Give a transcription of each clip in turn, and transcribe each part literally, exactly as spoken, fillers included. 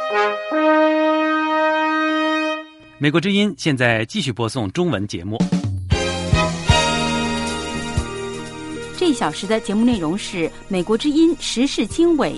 美国之音现在继续播送中文节目。 这一小时的节目内容是美国之音时事经纬。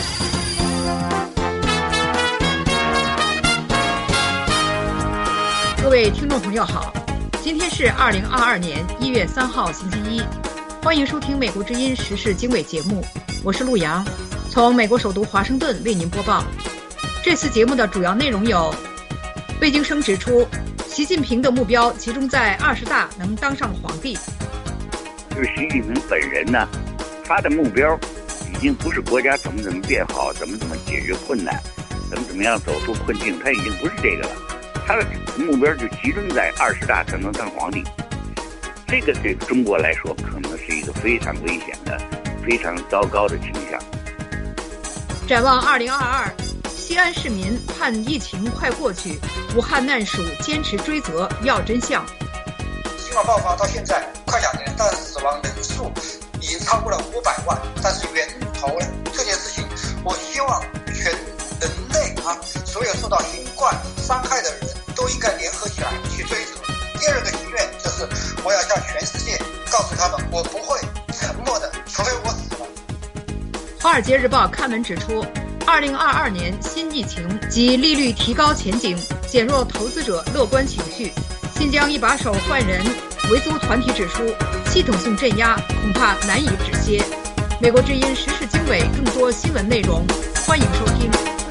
各位听众朋友好，今天是二零二二年一月三号星期一，欢迎收听美国之音时事经纬节目，我是陆阳，从美国首都华盛顿为您播报。这次节目的主要内容有：魏京生指出，习近平的目标集中在二十大能当上皇帝。 就是习近平本人呢，他的目标已经不是国家怎么怎么变好，怎么怎么解决困难，怎么怎么样走出困境，他已经不是这个了。他的目标就集中在二十大才能当皇帝，这个对中国来说可能是一个非常危险的、非常糟糕的倾向。 展望二零二二，西安市民盼疫情快过去，武汉难属坚持追责要真相。 新冠爆发到现在快两年，但死亡人数已经超过了五百万，但是源头呢？这件事情，我希望全人类啊，所有受到新冠伤害的人都应该联合起来去追责。第二个心愿就是，我要向全世界告诉他们，我不会沉默的，除非我死了。 华尔街日报刊文指出，二零二二年新疫情及利率提高前景减弱投资者乐观情绪。新疆一把手换人，维族团体指出，系统性镇压恐怕难以止歇。美国之音时事经纬更多新闻内容，欢迎收听。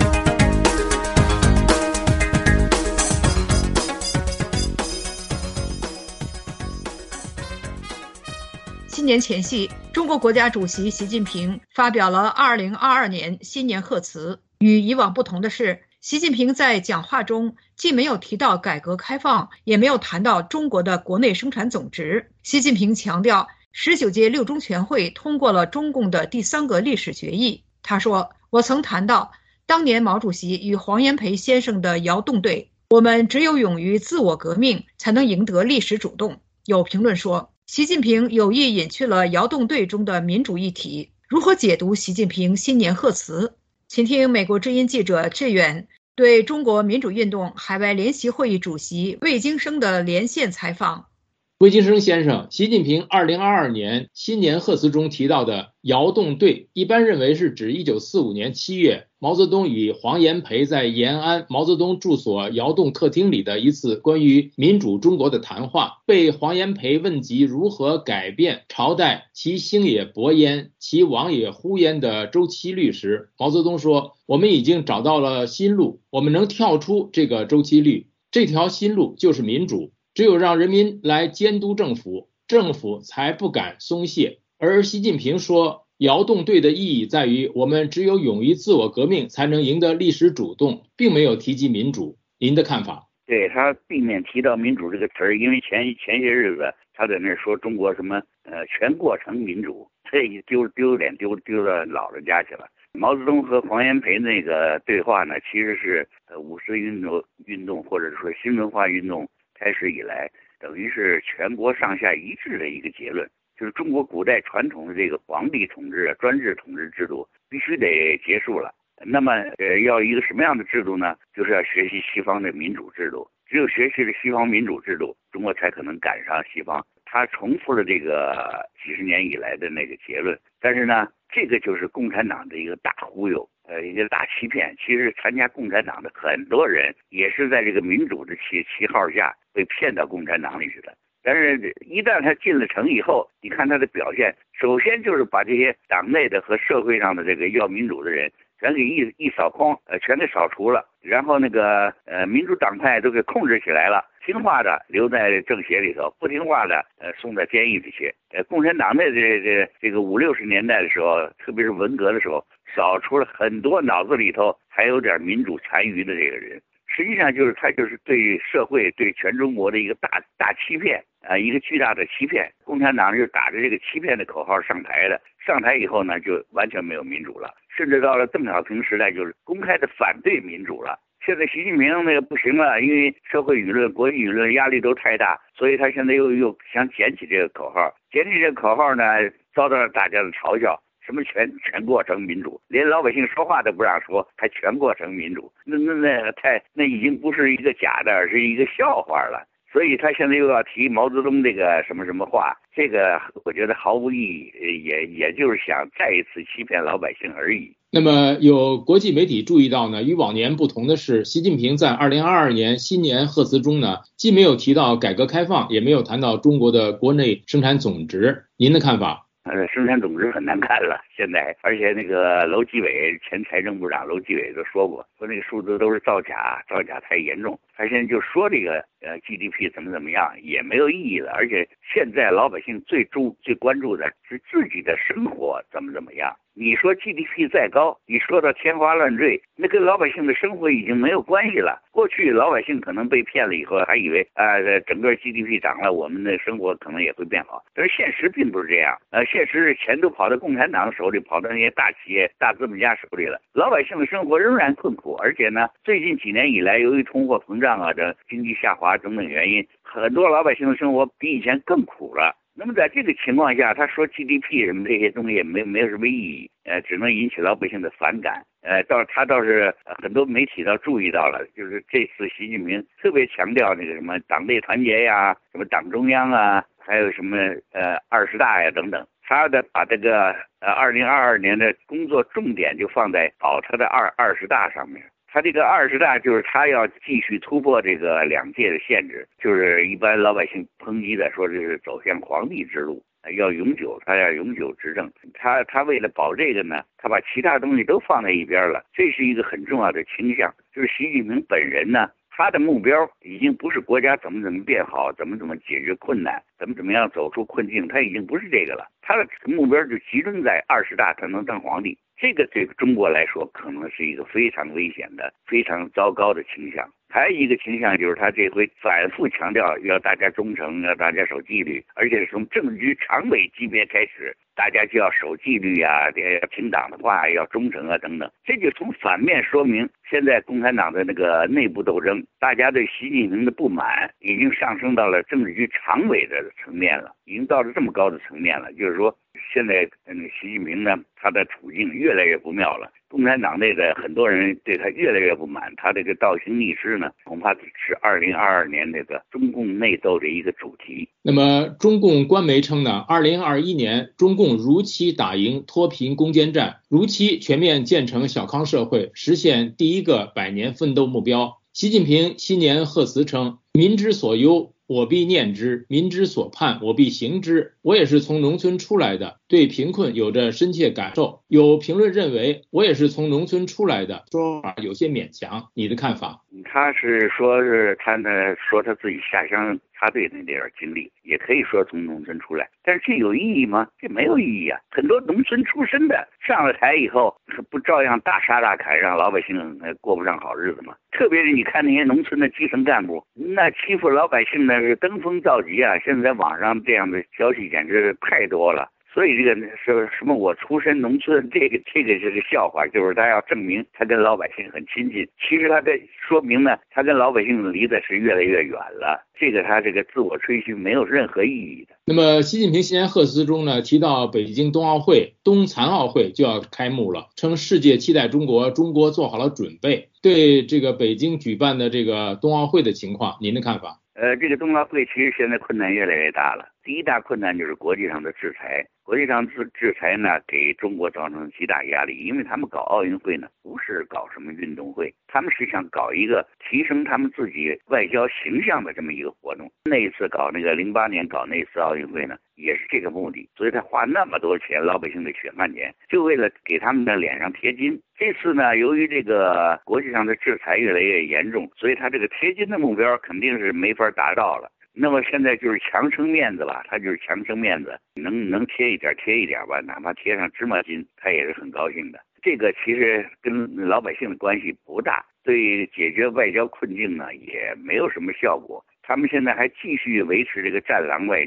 新年前夕，中国国家主席习近平发表了二零二二年新年贺词。与以往不同的是，习近平在讲话中既没有提到改革开放，也没有谈到中国的国内生产总值。习近平强调，十九届六中全会通过了中共的第三个历史决议。他说，我曾谈到当年毛主席与黄炎培先生的窑洞队，我们只有勇于自我革命，才能赢得历史主动。有评论说，习近平有意隐去了窑洞队中的民主议题。如何解读习近平新年贺词？请听美国之音记者志远对中国民主运动海外联席会议主席魏京生的连线采访。 魏京生先生，习近平二零二二年新年贺词中提到的窑洞队，一般认为是指一九四五年七月毛泽东与黄炎培在延安毛泽东住所窑洞客厅里的一次关于民主中国的谈话。被黄炎培问及如何改变朝代其兴也勃焉，其亡也忽焉的周期律时，毛泽东说，我们已经找到了新路，我们能跳出这个周期律，这条新路就是民主。只有让人民来监督政府，政府才不敢松懈。而习近平说，窑洞队的意义在于，我们只有勇于自我革命，才能赢得历史主动，并没有提及民主。您的看法？ 对，他避免提到民主这个词儿，因为前前些日子他在那说中国什么呃全过程民主，这一丢丢脸丢丢到老人家去了。毛泽东和黄炎培那个对话呢，其实是呃五四运动运动或者说新文化运动开始以来，等于是全国上下一致的一个结论，就是中国古代传统的这个皇帝统治、专制统治制度必须得结束了。那么，呃，要一个什么样的制度呢？就是要学习西方的民主制度。只有学习了西方民主制度，中国才可能赶上西方。他重复了这个几十年以来的那个结论，但是呢，这个就是共产党的一个大忽悠。呃，一个大欺骗。其实参加共产党的很多人也是在这个民主的旗旗号下被骗到共产党里去的。但是，一旦他进了城以后，你看他的表现，首先就是把这些党内的和社会上的这个要民主的人全给一一扫空，呃，全给扫除了。然后那个呃民主党派都给控制起来了，听话的留在政协里头，不听话的呃送到监狱里去。呃，共产党的这这这个五六十年代的时候，特别是文革的时候，扫除了很多脑子里头还有点民主残余的这个人。实际上就是他就是对社会对全中国的一个大大欺骗啊、呃，一个巨大的欺骗。共产党就打着这个欺骗的口号上台的，上台以后呢，就完全没有民主了，甚至到了邓小平时代，就是公开的反对民主了。现在习近平那个不行了，因为社会舆论、国际舆论压力都太大，所以他现在又又想捡起这个口号，捡起这个口号呢，遭到了大家的嘲笑。 什么全全过程民主，连老百姓说话都不让说，还全过程民主，那那那太那已经不是一个假的，而是一个笑话了。所以他现在又要提毛泽东这个什么什么话，这个我觉得毫无意义，也也就是想再一次欺骗老百姓而已。 那么有国际媒体注意到呢，与往年不同的是，习近平在二零二二年新年贺词中呢，既没有提到改革开放，也没有谈到中国的国内生产总值。您的看法？ 呃，生产总值很难看了，现在，而且那个楼继伟前财政部长楼继伟都说过，说那个数字都是造假，造假太严重。他现在就说这个呃 G D P 怎么怎么样也没有意义了，而且现在老百姓最注最关注的是自己的生活怎么怎么样。你说 G D P 再高，你说到天花乱坠，那跟老百姓的生活已经没有关系了。过去老百姓可能被骗了以后，还以为啊、呃、整个 G D P 涨了，我们的生活可能也会变好。但是现实并不是这样，呃，现实是钱都跑到共产党手里，跑到那些大企业、大资本家手里了。老百姓的生活仍然困苦，而且呢，最近几年以来，由于通货膨胀啊、这经济下滑等等原因，很多老百姓的生活比以前更苦了。那么在这个情况下，他说 G D P 什么这些东西也没没有什么意义，呃，只能引起老百姓的反感。呃，倒是他倒是很多媒体倒注意到了，就是这次习近平特别强调那个什么党内团结呀，什么党中央啊，还有什么呃二十大呀等等，他的把这个呃二零二二年的工作重点就放在搞他的二二十大上面。他这个二十大就是他要继续突破这个两届的限制，就是一般老百姓抨击的说这是走向皇帝之路，要永久，他要永久执政。他他为了保这个呢，他把其他东西都放在一边了，这是一个很重要的倾向。就是习近平本人呢，他的目标已经不是国家怎么怎么变好，怎么怎么解决困难，怎么怎么样走出困境，他已经不是这个了。他的目标就集中在二十大，他能当皇帝。这个对中国来说可能是一个非常危险的、非常糟糕的倾向。还有一个倾向就是他这回反复强调要大家忠诚，要大家守纪律，而且是从政局常委级别开始，大家就要守纪律啊，要听党的话，要忠诚啊等等。这就从反面说明，现在共产党的那个内部斗争，大家对习近平的不满已经上升到了政治局常委的层面了，已经到了这么高的层面了。就是说，现在嗯，习近平呢，他的处境越来越不妙了。共产党内的很多人对他越来越不满，他这个倒行逆施呢，恐怕是二零二二年那个中共内斗的一个主题。 那么中共官媒称呢，二零二一年中共如期打赢脱贫攻坚战，如期全面建成小康社会，实现第一个百年奋斗目标。习近平新年贺词称，民之所忧我必念之，民之所盼我必行之。我也是从农村出来的，对贫困有着深切感受。有评论认为我也是从农村出来的，说法有些勉强，你的看法？ 他是说是他呢说他自己下乡插队那点经历，也可以说从农村出来，但是这有意义吗？这没有意义啊！很多农村出身的上了台以后，不照样大杀大砍，让老百姓过不上好日子吗？特别是你看那些农村的基层干部，那欺负老百姓呢是登峰造极啊！现在网上这样的消息简直是太多了。所以这个是什么？我出身农村，这个这个是个笑话，就是他要证明他跟老百姓很亲近，其实他在说明呢，他跟老百姓离的是越来越远了。这个他这个自我吹嘘没有任何意义的。 那么习近平新年贺词中呢，提到北京冬奥会、冬残奥会就要开幕了，称世界期待中国，中国做好了准备。对这个北京举办的这个冬奥会的情况，您的看法？ 呃，这个冬奥会其实现在困难越来越大了。第一大困难就是国际上的制裁，国际上制制裁呢，给中国造成极大压力，因为他们搞奥运会呢，不是搞什么运动会，他们是想搞一个提升他们自己外交形象的这么一个活动。那一次搞那个零八年搞那次奥运会呢，也是这个目的，所以他花那么多钱，老百姓的血汗钱，就为了给他们的脸上贴金。这次呢，由于这个国际上的制裁越来越严重，所以他这个贴金的目标肯定是没法达到了。那么现在就是强撑面子吧，他就是强撑面子，能能贴一点贴一点吧，哪怕贴上芝麻筋，他也是很高兴的。这个其实跟老百姓的关系不大，对解决外交困境呢也没有什么效果。他们现在还继续维持这个战狼外交，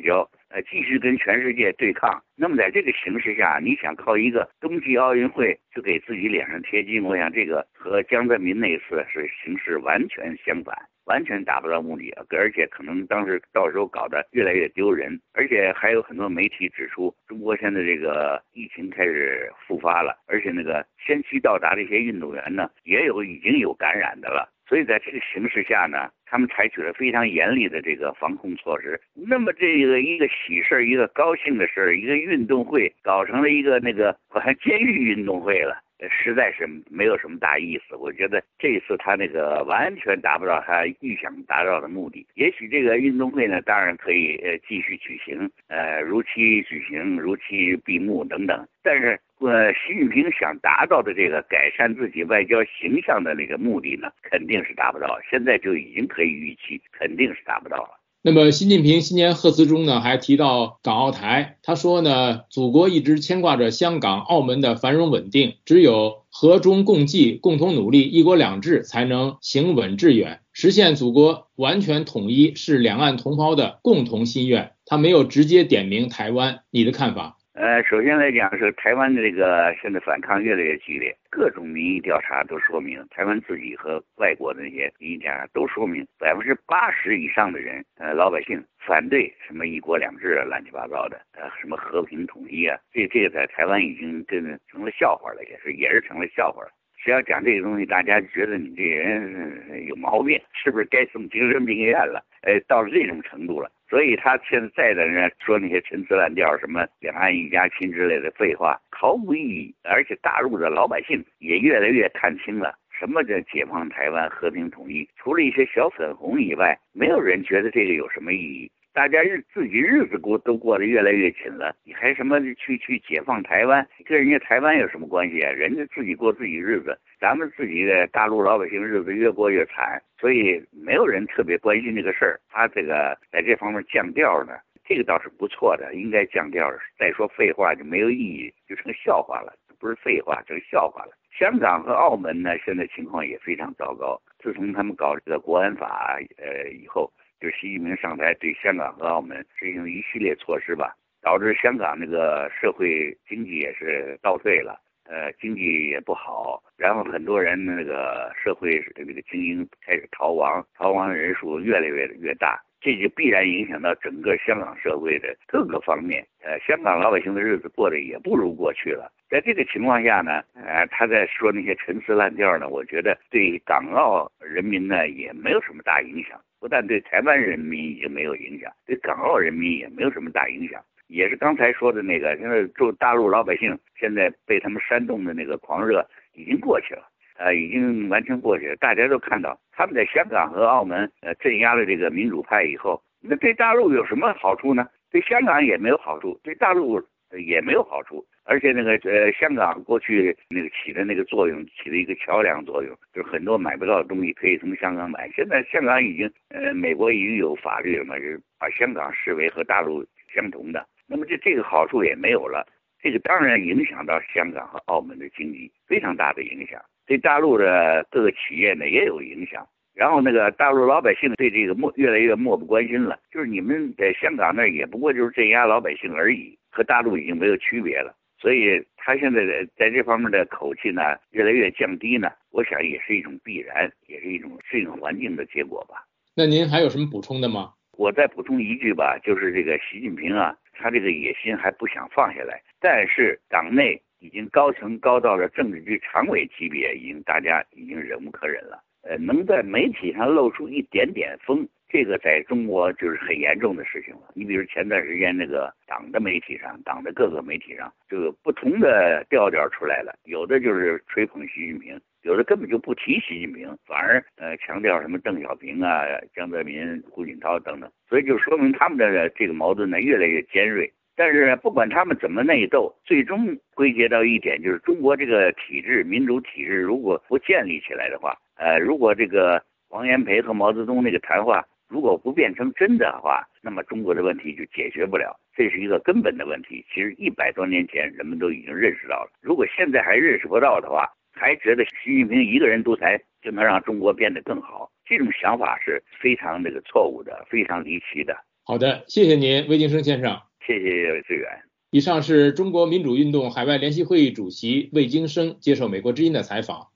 呃，继续跟全世界对抗。那么在这个形势下，你想靠一个冬季奥运会就给自己脸上贴金，我想这个和江泽民那次是形势完全相反，完全达不到目的，而且可能当时到时候搞得越来越丢人。而且还有很多媒体指出，中国现在这个疫情开始复发了，而且那个先期到达的一些运动员呢，也有已经有感染的了。所以在这个形势下呢，他们采取了非常严厉的这个防控措施。那么这个一个喜事儿，一个高兴的事儿，一个运动会搞成了一个那个好像监狱运动会了，实在是没有什么大意思。我觉得这一次他那个完全达不到他预想达到的目的。也许这个运动会呢，当然可以呃继续举行，呃如期举行，如期闭幕等等。但是呃，习近平想达到的这个改善自己外交形象的那个目的呢，肯定是达不到。现在就已经可以预期，肯定是达不到了。 那么习近平新年贺词中呢，还提到港澳台，他说呢，祖国一直牵挂着香港、澳门的繁荣稳定，只有和衷共济、共同努力，一国两制才能行稳致远，实现祖国完全统一是两岸同胞的共同心愿。他没有直接点名台湾，你的看法？ 呃，首先来讲是台湾的这个现在反抗越来越激烈，各种民意调查都说明，台湾自己和外国的那些民意调查都说明，百分之八十以上的人，呃，老百姓反对什么一国两制啊，乱七八糟的，呃，什么和平统一啊，这这个在台湾已经真的成了笑话了，也是也是成了笑话了。只要讲这个东西，大家觉得你这人有毛病，是不是该送精神病院了？呃，到了这种程度了。所以他现在在那说那些陈词滥调，什么两岸一家亲之类的废话，毫无意义。而且大陆的老百姓也越来越看清了，什么叫解放台湾、和平统一，除了一些小粉红以外，没有人觉得这个有什么意义。大家日自己日子过都过得越来越紧了，你还什么去去解放台湾？跟人家台湾有什么关系啊？人家自己过自己日子，咱们自己的大陆老百姓日子越过越惨，所以没有人特别关心这个事儿。他这个在这方面降调呢，这个倒是不错的，应该降调。再说废话就没有意义，就成笑话了，不是废话，成笑话了。香港和澳门呢，现在情况也非常糟糕。自从他们搞这个国安法呃以后，就习近平上台对香港和澳门实行一系列措施吧，导致香港那个社会经济也是倒退了，呃，经济也不好，然后很多人那个社会这个精英开始逃亡，逃亡的人数越来越越大，这就必然影响到整个香港社会的各个方面，呃，香港老百姓的日子过得也不如过去了。在这个情况下呢，呃，他在说那些陈词滥调呢，我觉得对港澳人民呢也没有什么大影响。不但对台湾人民已经没有影响，对港澳人民也没有什么大影响。也是刚才说的那个，现在就大陆老百姓现在被他们煽动的那个狂热已经过去了，呃，已经完全过去了。大家都看到，他们在香港和澳门呃镇压了这个民主派以后，那对大陆有什么好处呢？对香港也没有好处，对大陆也没有好处。而且那个呃，香港过去那个起的那个作用，起了一个桥梁作用，就是很多买不到的东西可以从香港买。现在香港已经呃，美国已经有法律了嘛，就是把香港视为和大陆相同的。那么这这个好处也没有了，这个当然影响到香港和澳门的经济，非常大的影响。对大陆的各个企业呢也有影响。然后那个大陆老百姓对这个漠越来越漠不关心了，就是你们在香港那也不过就是镇压老百姓而已，和大陆已经没有区别了。所以他现在在这方面的口气呢越来越降低呢，我想也是一种必然，也是一种适应环境的结果吧。 那您还有什么补充的吗？ 我再补充一句吧，就是这个习近平啊，他这个野心还不想放下来，但是党内已经高层高到了政治局常委级别，已经大家已经忍无可忍了。呃，能在媒体上露出一点点风，这个在中国就是很严重的事情了。你比如前段时间那个党的媒体上，党的各个媒体上，就有不同的调调出来了，有的就是吹捧习近平，有的根本就不提习近平，反而呃强调什么邓小平啊、江泽民、胡锦涛等等，所以就说明他们的这个矛盾呢越来越尖锐。但是不管他们怎么内斗，最终归结到一点，就是中国这个体制，民主体制如果不建立起来的话，呃，如果这个王炎培和毛泽东那个谈话如果不变成真的话，那么中国的问题就解决不了，这是一个根本的问题。其实一百多年前人们都已经认识到了，如果现在还认识不到的话，还觉得习近平一个人独裁就能让中国变得更好，这种想法是非常这个错误的，非常离奇的。 好的，谢谢您，魏京生先生。 谢谢志远。 以上是中国民主运动海外联席会议主席魏京生接受美国之音的采访。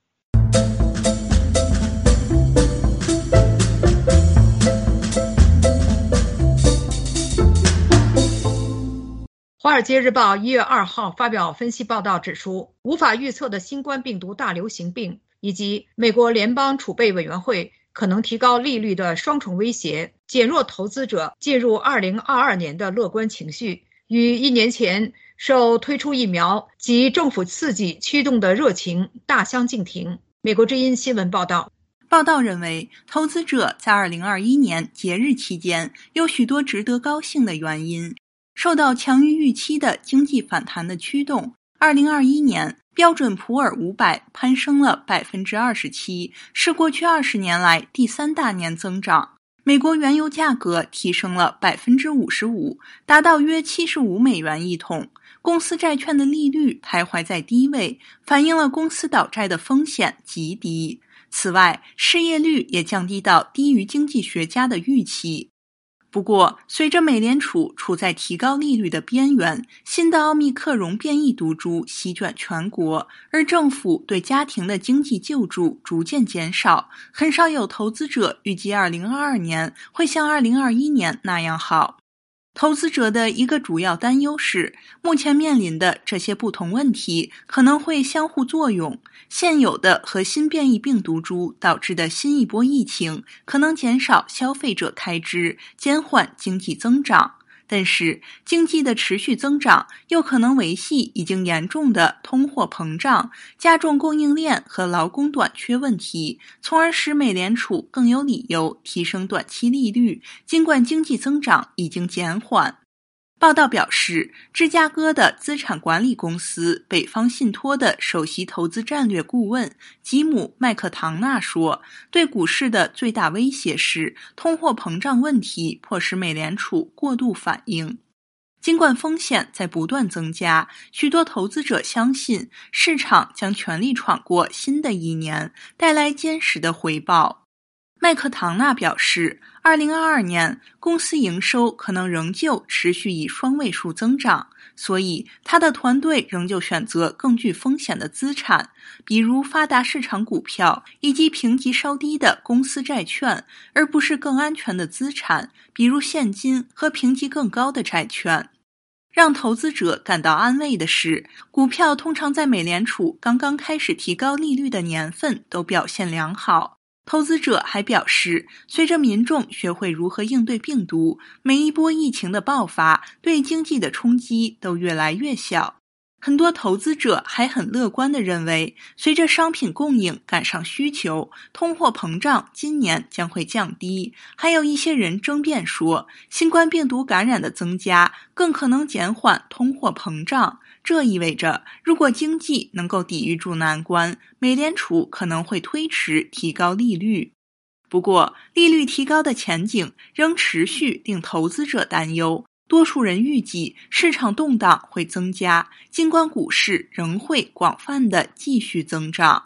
华尔街日报一月二号发表分析报道指出，无法预测的新冠病毒大流行病以及美国联邦储备委员会可能提高利率的双重威胁，减弱投资者进入二零二二年的乐观情绪，与一年前受推出疫苗及政府刺激驱动的热情大相径庭。美国之音新闻报道。 报道认为，投资者在二零二一年节日期间有许多值得高兴的原因。受到强于预期的经济反弹的驱动，二零二一年标准普尔五百攀升了 百分之二十七， 是过去二十年来第三大年增长。美国原油价格提升了 百分之五十五， 达到约七十五美元一桶。公司债券的利率徘徊在低位，反映了公司倒债的风险极低。此外，失业率也降低到低于经济学家的预期。不过，随着美联储处在提高利率的边缘，新的奥密克戎变异毒株席卷全国，而政府对家庭的经济救助逐渐减少，很少有投资者预计二零二二年会像二零二一年那样好。投资者的一个主要担忧是，目前面临的这些不同问题可能会相互作用，现有的和新变异病毒株导致的新一波疫情可能减少消费者开支，减缓经济增长。但是，经济的持续增长又可能维系已经严重的通货膨胀，加重供应链和劳工短缺问题，从而使美联储更有理由提升短期利率，尽管经济增长已经减缓。报道表示，芝加哥的资产管理公司北方信托的首席投资战略顾问吉姆·麦克唐纳说，对股市的最大威胁是通货膨胀问题迫使美联储过度反应。尽管风险在不断增加，许多投资者相信市场将全力闯过新的一年，带来坚实的回报。麦克唐纳表示，二零二二年公司营收可能仍旧持续以双位数增长，所以他的团队仍旧选择更具风险的资产，比如发达市场股票以及评级稍低的公司债券，而不是更安全的资产，比如现金和评级更高的债券。让投资者感到安慰的是，股票通常在美联储刚刚开始提高利率的年份都表现良好。投资者还表示，随着民众学会如何应对病毒，每一波疫情的爆发对经济的冲击都越来越小。很多投资者还很乐观地认为，随着商品供应赶上需求，通货膨胀今年将会降低。还有一些人争辩说，新冠病毒感染的增加更可能减缓通货膨胀。这意味着，如果经济能够抵御住难关，美联储可能会推迟提高利率。不过，利率提高的前景仍持续令投资者担忧。多数人预计市场动荡会增加，尽管股市仍会广泛地继续增长。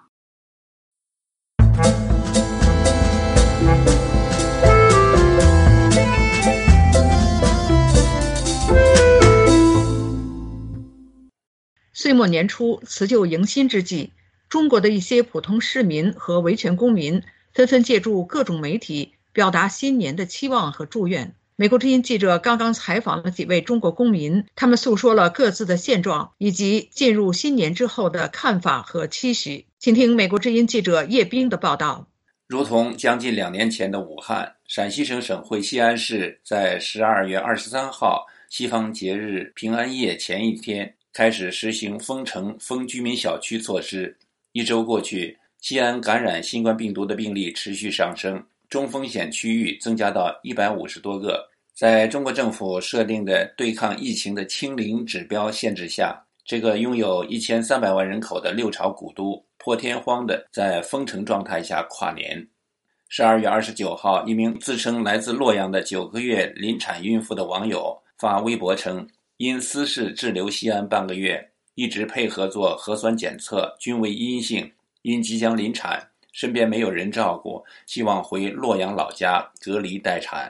岁末年初，辞旧迎新之际，中国的一些普通市民和维权公民纷纷借助各种媒体表达新年的期望和祝愿。美国之音记者刚刚采访了几位中国公民，他们诉说了各自的现状以及进入新年之后的看法和期许。请听美国之音记者叶冰的报道。 如同将近两年前的武汉，陕西省省会西安市在十二月二十三号西方节日平安夜前一天开始实行封城封居民小区措施。一周过去，西安感染新冠病毒的病例持续上升，中风险区域增加到一百五十多个。在中国政府设定的对抗疫情的清零指标限制下，这个拥有一千三百万人口的六朝古都破天荒的在封城状态下跨年。十二月二十九号，一名自称来自洛阳的九个月临产孕妇的网友发微博称，因私事滞留西安半个月，一直配合做核酸检测均为阴性，因即将临产，身边没有人照顾，希望回洛阳老家隔离待产。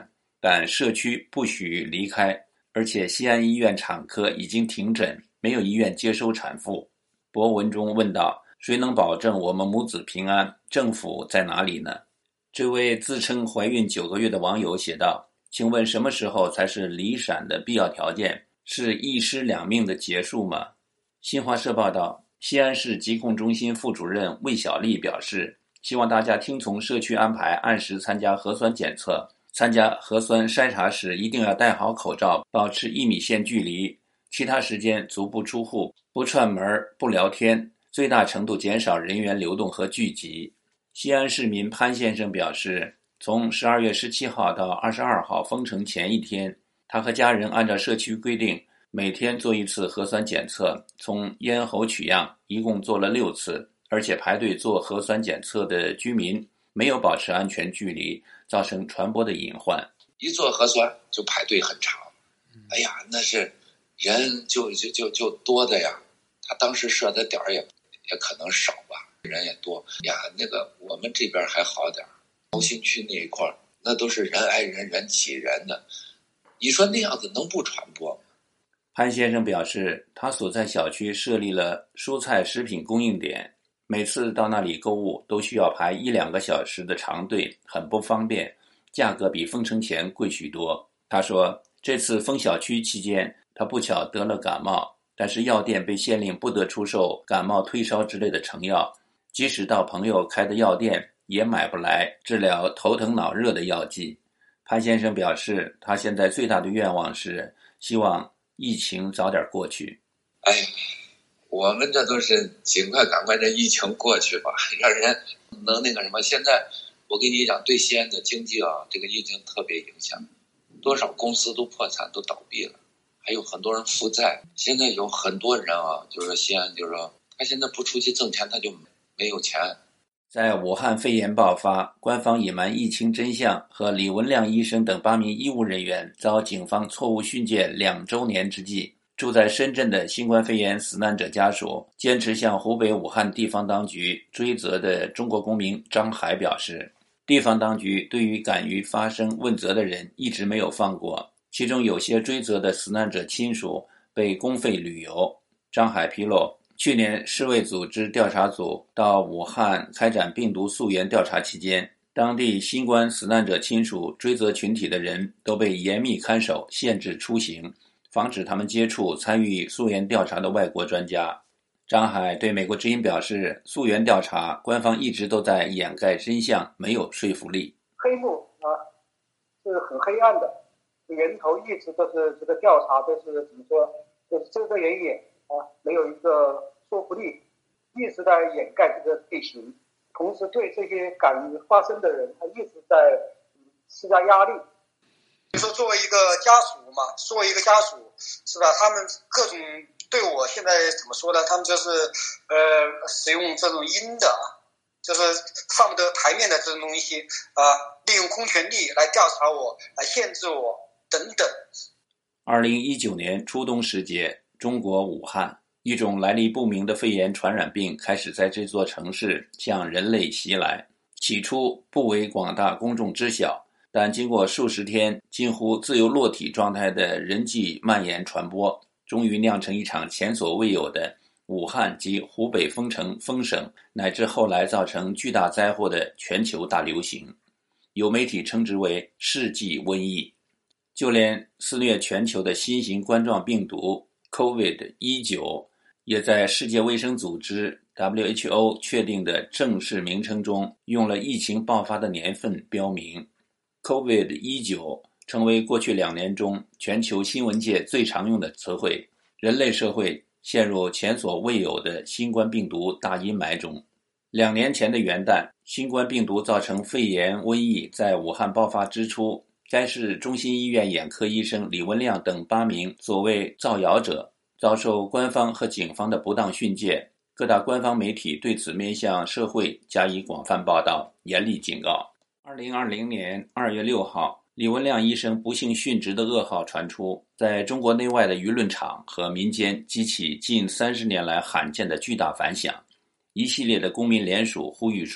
赶社区不许离开，而且西安医院产科已经停诊，没有医院接收产妇。博文中问道，谁能保证我们母子平安？政府在哪里呢？这位自称怀孕九个月的网友写道，请问什么时候才是离闪的必要条件？是一尸两命的结束吗？新华社报道，西安市疾控中心副主任魏小丽表示，希望大家听从社区安排，按时参加核酸检测。参加核酸筛查时一定要戴好口罩，保持一米线距离，其他时间足不出户，不串门，不聊天，最大程度减少人员流动和聚集。西安市民潘先生表示，从十二月十七号到二十二号封城前一天，他和家人按照社区规定每天做一次核酸检测，从咽喉取样，一共做了六次，而且排队做核酸检测的居民没有保持安全距离，造成传播的隐患。 一做核酸就排队很长，哎呀，那是人就就就就多的呀。他当时设的点儿也也可能少吧，人也多呀。那个我们这边还好点儿，高新区那一块儿，那都是人挨人，人挤人的。你说那样子能不传播吗？ 潘先生表示，他所在小区设立了蔬菜食品供应点，每次到那里购物都需要排一两个小时的长队，很不方便，价格比封城前贵许多。他说，这次封小区期间，他不巧得了感冒，但是药店被限令不得出售感冒退烧之类的成药，即使到朋友开的药店也买不来治疗头疼脑热的药剂。潘先生表示，他现在最大的愿望是希望疫情早点过去。 哎，我们这都是尽快赶快这疫情过去吧，让人能那个什么。现在我跟你讲，对西安的经济啊，这个疫情特别影响，多少公司都破产都倒闭了，还有很多人负债。现在有很多人啊，就是说西安，就是说他现在不出去挣钱，他就没有钱。 在武汉肺炎爆发，官方隐瞒疫情真相和李文亮医生等八名医务人员遭警方错误训诫两周年之际，住在深圳的新冠肺炎死难者家属坚持向湖北武汉地方当局追责的中国公民张海表示，地方当局对于敢于发声问责的人一直没有放过，其中有些追责的死难者亲属被公费旅游。张海披露，去年世卫组织调查组到武汉开展病毒溯源调查期间，当地新冠死难者亲属追责群体的人都被严密看守，限制出行，防止他们接触参与溯源调查的外国专家。张海对美国之音表示，溯源调查官方一直都在掩盖真相，没有说服力。 黑幕啊，是很黑暗的，源头一直都是这个调查都是怎么说，就是遮遮掩掩啊，没有一个说服力，一直在掩盖这个地形，同时对这些敢于发声的人，他一直在施加压力。 你说作为一个家属嘛，作为一个家属是吧？他们各种对我现在怎么说呢？他们就是呃使用这种阴的，就是上不得台面的这种东西啊，利用公权力来调查我，来限制我等等。 二零一九年初冬时节，中国武汉，一种来历不明的肺炎传染病开始在这座城市向人类袭来。起初不为广大公众知晓，但经过数十天近乎自由落体状态的人际蔓延传播，终于酿成一场前所未有的武汉及湖北封城封省，乃至后来造成巨大灾祸的全球大流行。有媒体称之为世纪瘟疫。就连肆虐全球的新型冠状病毒 COVID 十九 也在世界卫生组织 W H O 确定的正式名称中用了疫情爆发的年份标明。 COVID 十九 成为过去两年中全球新闻界最常用的词汇，人类社会陷入前所未有的新冠病毒大阴霾中。两年前的元旦，新冠病毒造成肺炎瘟疫在武汉爆发之初，该市中心医院眼科医生李文亮等八名所谓造谣者遭受官方和警方的不当训诫，各大官方媒体对此面向社会加以广泛报道，严厉警告。二零二零年二月六号，李文亮医生不幸殉职的噩耗传出，在中国内外的舆论场和民间激起近三十年来罕见的巨大反响。一系列的公民联署呼吁书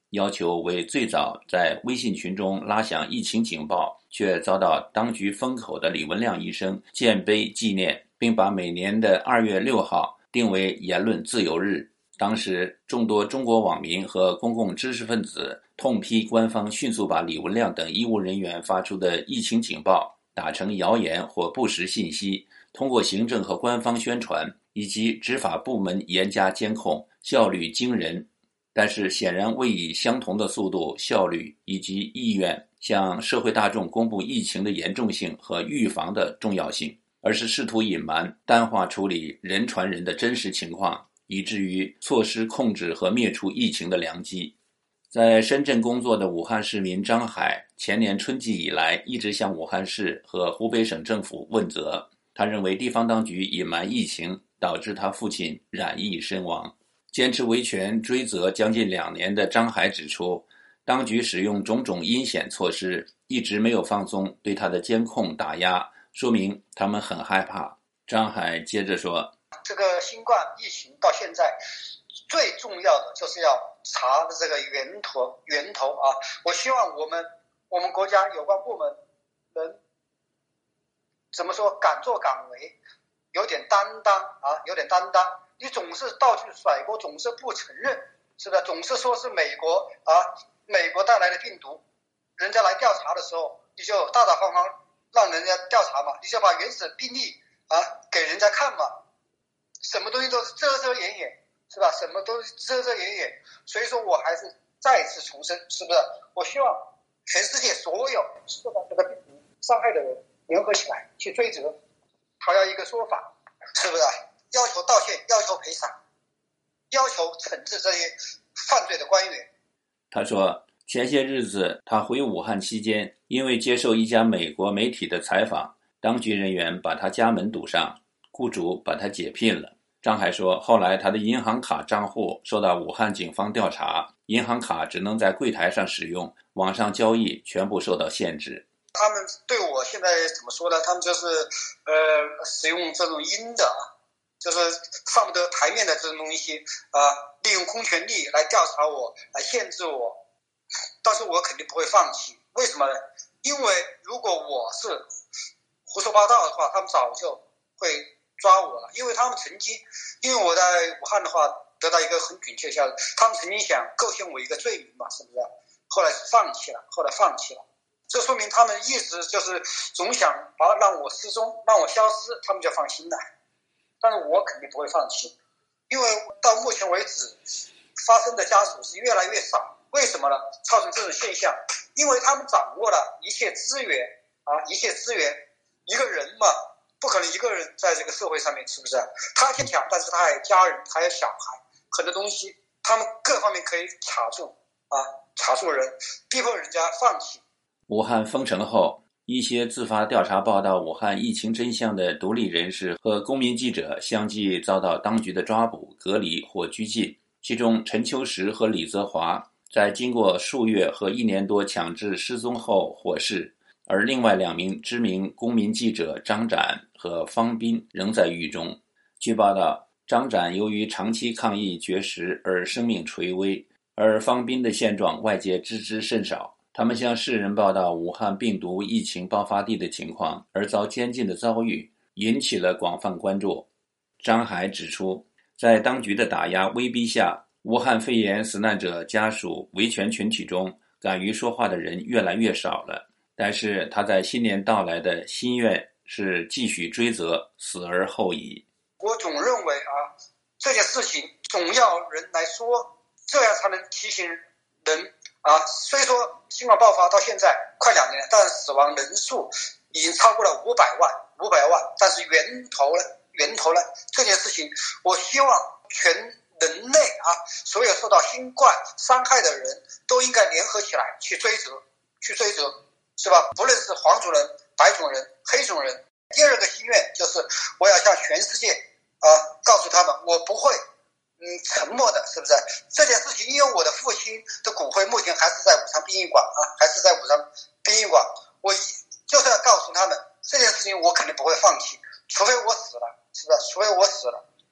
要求为最早在微信群中拉响疫情警报却遭到当局封口的李文亮医生建碑纪念，并把每年的二月六号定为言论自由日。当时众多中国网民和公共知识分子痛批官方迅速把李文亮等医务人员发出的疫情警报打成谣言或不实信息，通过行政和官方宣传以及执法部门严加监控，效率惊人。但是显然未以相同的速度、效率以及意愿向社会大众公布疫情的严重性和预防的重要性，而是试图隐瞒、淡化处理人传人的真实情况，以至于错失控制和灭除疫情的良机。在深圳工作的武汉市民张海，前年春季以来一直向武汉市和湖北省政府问责。他认为地方当局隐瞒疫情，导致他父亲染疫身亡。坚持维权追责将近两年的张海指出，当局使用种种阴险措施，一直没有放松对他的监控打压，说明他们很害怕。张海接着说， 这个新冠疫情到现在最重要的就是要查的这个源头源头啊！我希望我们我们国家有关部门能怎么说，敢作敢为，有点担当啊，有点担当。你总是到处甩锅，总是不承认，是的，总是说是美国啊，美国带来的病毒，人家来调查的时候，你就大大方方让人家调查嘛，你就把原始病例啊给人家看嘛，什么东西都是遮遮掩掩，是吧？什么都是遮遮掩掩，所以说我还是再次重申，是不是？我希望全世界所有受到这个病毒伤害的人联合起来去追责，讨要一个说法，是不是？要求道歉，要求赔偿，要求惩治这些犯罪的官员。 他说，前些日子他回武汉期间，因为接受一家美国媒体的采访，当局人员把他家门堵上，雇主把他解聘了。张海说，后来他的银行卡账户受到武汉警方调查，银行卡只能在柜台上使用，网上交易全部受到限制。 他们对我现在怎么说呢？他们就是呃使用这种阴的，就是放不得台面的这种东西啊，利用公权力来调查我，来限制我。但是我肯定不会放弃，为什么呢？因为如果我是胡说八道的话，他们早就会抓我了。因为他们曾经，因为我在武汉的话得到一个很准确的消息，他们曾经想构陷我一个罪名嘛，是不是？后来放弃了，后来放弃了。这说明他们一直就是总想把让我失踪，让我消失，他们就放心了。但是我肯定不会放弃，因为到目前为止发生的家属是越来越少。为什么呢？造成这种现象，因为他们掌握了一切资源啊，一切资源。一个人嘛，不可能一个人在这个社会上面，是不是？他坚强，但是他还有家人，还有小孩，很多东西他们各方面可以卡住啊，卡住人，逼迫人家放弃。 武汉封城后，一些自发调查报道武汉疫情真相的独立人士和公民记者相继遭到当局的抓捕、隔离或拘禁。其中陈秋实和李泽华在经过数月和一年多强制失踪后获释，而另外两名知名公民记者张展和方斌仍在狱中。据报道，张展由于长期抗疫绝食而生命垂危，而方斌的现状外界知之甚少。他们向世人报道武汉病毒疫情爆发地的情况而遭监禁的遭遇，引起了广泛关注。张海指出，在当局的打压威逼下，武汉肺炎死难者家属维权群体中敢于说话的人越来越少了。但是他在新年到来的心愿是继续追责，死而后已。 我总认为啊，这件事情总要人来说，这样才能提醒人啊。虽说新冠爆发到现在快两年，但死亡人数已经超过了五百万，五百万。但是源头呢？源头呢？这件事情，我希望全人类啊，所有受到新冠伤害的人都应该联合起来去追责，去追责，是吧？不论是黄种人、白种人、黑种人。第二个心愿就是我要向全世界啊告诉他们，我不会嗯沉默的，是不是？这件事情，因为我的父亲的骨灰目前还是在武昌殡仪馆啊，还是在武昌殡仪馆，我就是要告诉他们这件事情，我肯定不会放弃，除非我死了，是不是？除非我死了。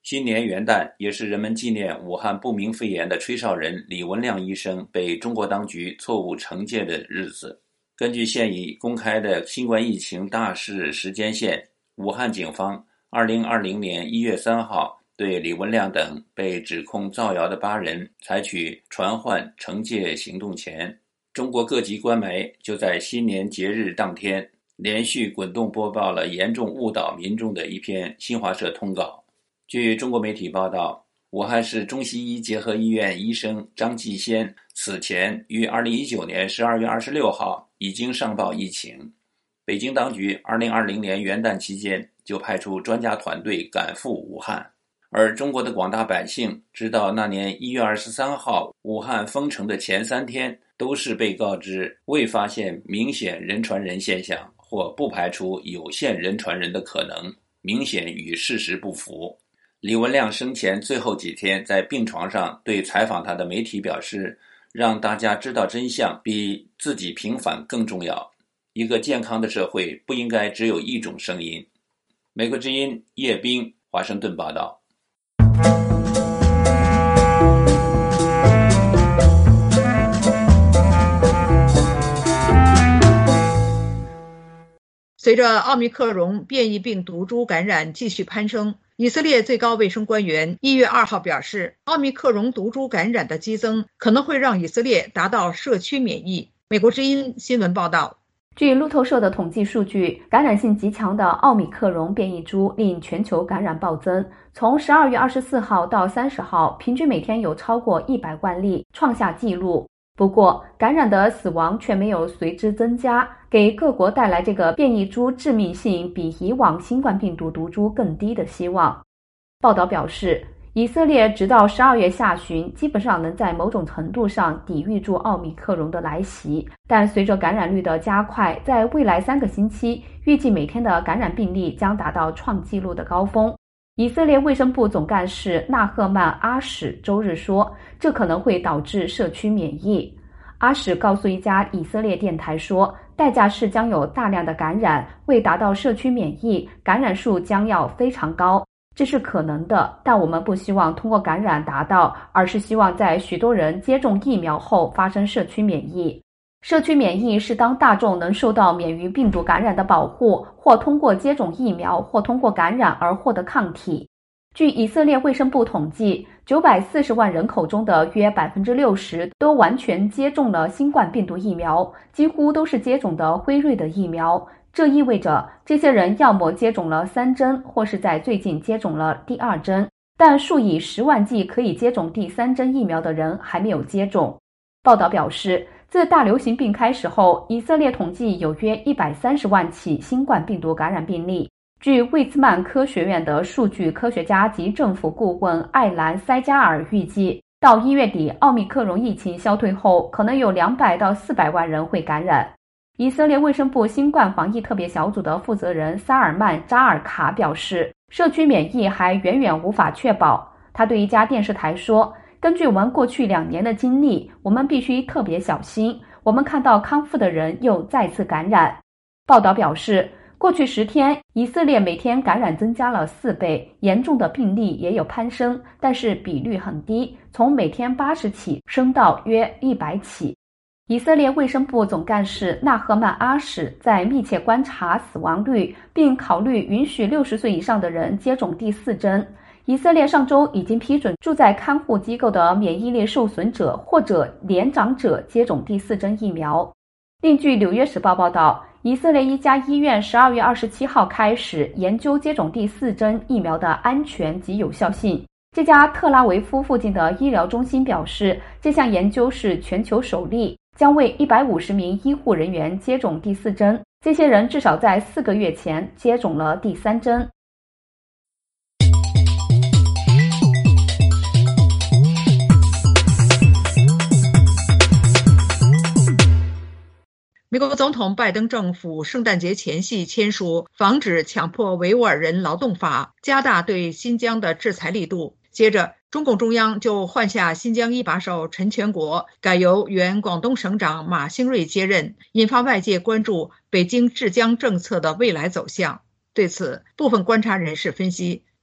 新年元旦也是人们纪念武汉不明肺炎的吹哨人李文亮医生被中国当局错误惩戒的日子。根据现已公开的新冠疫情大势时间线，武汉警方二零二零年一月三号对李文亮等被指控造谣的八人采取传唤惩戒行动前，中国各级官媒就在新年节日当天连续滚动播报了严重误导民众的一篇新华社通稿。据中国媒体报道，武汉市中西医结合医院医生张继先此前于二零一九年十二月二十六号已经上报疫情。北京当局二零二零年元旦期间就派出专家团队赶赴武汉，而中国的广大百姓直到那年一月二十三号武汉封城的前三天，都是被告知未发现明显人传人现象，或不排除有限人传人的可能，明显与事实不符。李文亮生前最后几天在病床上对采访他的媒体表示，让大家知道真相比自己平反更重要。一个健康的社会不应该只有一种声音。美国之音叶冰，华盛顿报道。 随着奥密克戎变异病毒株感染继续攀升，以色列最高卫生官员一月二号表示，奥密克戎毒株感染的激增可能会让以色列达到社区免疫。美国之音新闻报道。 据路透社的统计数据，感染性极强的奥密克戎变异株令全球感染暴增。从十二月二十四号到三十号，平均每天有超过一百万例，创下纪录。不过，感染的死亡却没有随之增加，给各国带来这个变异株致命性比以往新冠病毒毒株更低的希望。报道表示，以色列直到十二月下旬基本上能在某种程度上抵御住奥密克戎的来袭，但随着感染率的加快，在未来三个星期，预计每天的感染病例将达到创纪录的高峰。以色列卫生部总干事纳赫曼·阿史周日说，这可能会导致社区免疫。阿史告诉一家以色列电台说，代价是将有大量的感染，为达到社区免疫，感染数将要非常高。这是可能的，但我们不希望通过感染达到，而是希望在许多人接种疫苗后发生社区免疫。社区免疫是当大众能受到免于病毒感染的保护，或通过接种疫苗，或通过感染而获得抗体。据以色列卫生部统计，九百四十万人口中的约 百分之六十 都完全接种了新冠病毒疫苗，几乎都是接种的辉瑞的疫苗。这意味着这些人要么接种了三针，或是在最近接种了第二针，但数以十万计可以接种第三针疫苗的人还没有接种。报道表示，自大流行病开始后，以色列统计有约一百三十万起新冠病毒感染病例。据魏兹曼科学院的数据科学家及政府顾问艾兰·塞加尔预计，到一月底，奥密克戎疫情消退后，可能有两百到四百万人会感染。以色列卫生部新冠防疫特别小组的负责人萨尔曼·扎尔卡表示，社区免疫还远远无法确保。他对一家电视台说，根据我们过去两年的经历，我们必须特别小心。我们看到康复的人又再次感染。报道表示，过去十天，以色列每天感染增加了四倍，严重的病例也有攀升，但是比率很低，从每天八十起升到约一百起。以色列卫生部总干事纳赫曼·阿史在密切观察死亡率，并考虑允许六十岁以上的人接种第四针。以色列上周已经批准住在看护机构的免疫力受损者或者年长者接种第四针疫苗。另据《纽约时报》报道，以色列一家医院十二月二十七号开始研究接种第四针疫苗的安全及有效性。这家特拉维夫附近的医疗中心表示，这项研究是全球首例，将为一百五十名医护人员接种第四针。这些人至少在四个月前接种了第三针。 美国总统拜登政府圣诞节前夕签署《防止强迫维吾尔人劳动法》，加大对新疆的制裁力度。接着，中共中央就换下新疆一把手陈全国，改由原广东省长马兴瑞接任，引发外界关注北京治疆政策的未来走向。对此，部分观察人士分析，